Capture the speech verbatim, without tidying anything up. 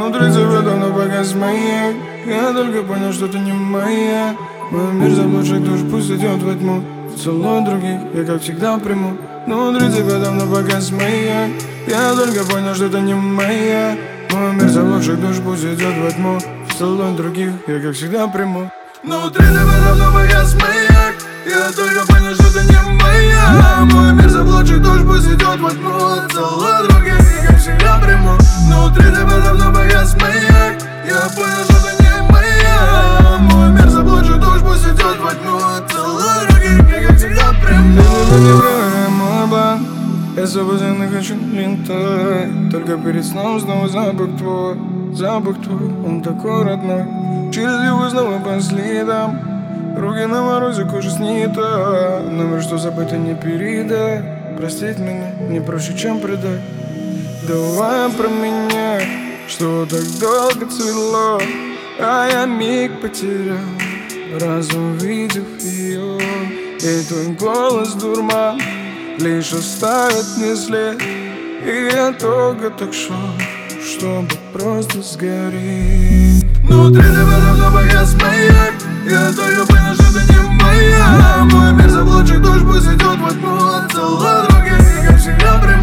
Внутри тебя давно погас маяк. Я только понял, что ты не моя. Мой мир заблудших душ пусть идет во тьму. Целую других, я как всегда приму. Но внутри тебя давно погас маяк. Я только понял, что ты не моя. Мой мир заблудших душ пусть идет во тьму. Целую других, я как всегда приму. Но внутри тебя давно погас маяк. Я только понял, что ты не моя. Мой мир заблудших душ пусть идет во тьму. Целую других, я как всегда приму. Но внутри тебя давно погас маяк. Я понял, что ты не моя. Мой мир заблудших душ пусть идет во тьму. Целую других, я как всегда приму. Ты не время, мой план. Я свободен и хочу летать. Только перед сном снова запах твой. Запах твой, он такой родной. Через его снова по следам. Руки на морозе, кожа снита. Номер, что забыто, не передай. Простить меня не проще, чем предать. Давай про меня, что так долго цвело. А я миг потерял, раз увидев ее. И твой голос дурман лишь оставит мне след. И я только так шел, чтобы просто сгореть. Внутри тебя давно погас маяк. Я только понял, что ты не моя. Мой мир заблудших душ пусть идет во тьму. Целую других, я как всегда приму.